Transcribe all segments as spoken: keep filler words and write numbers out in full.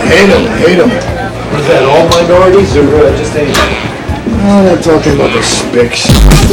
Hate them, hate them. What is that, all minorities or uh, just anybody? Oh, they're talking about the Spics.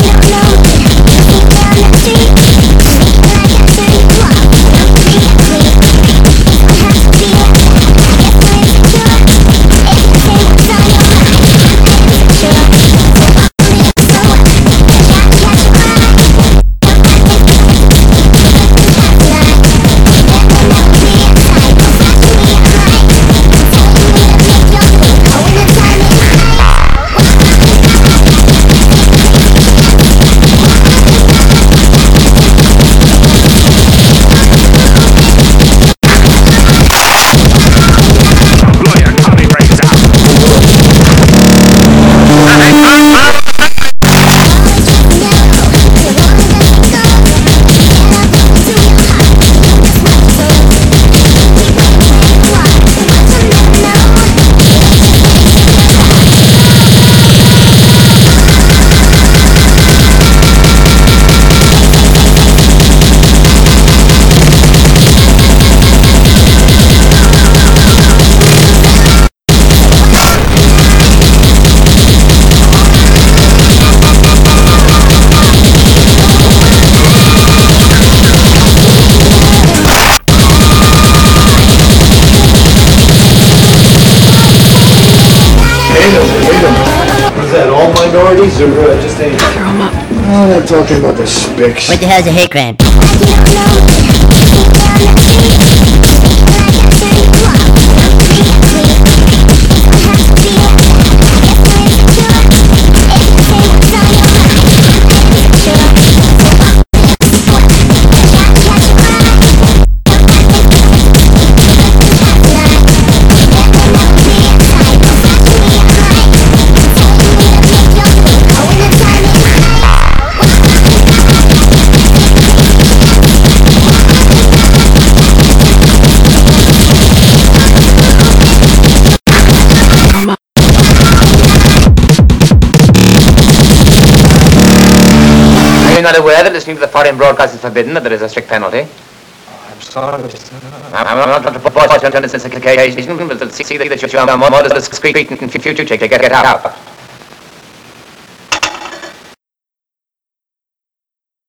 What is that, all minorities or uh, just anybody? Throw 'em up. Oh, they're talking about the Spics. What the hell's a hate crime? Are you not aware that listening to the foreign broadcast is forbidden, that there is a strict penalty? I'm sorry. I'm not trying to propose on this occasion, but to see that you are more discreet in future, take it out.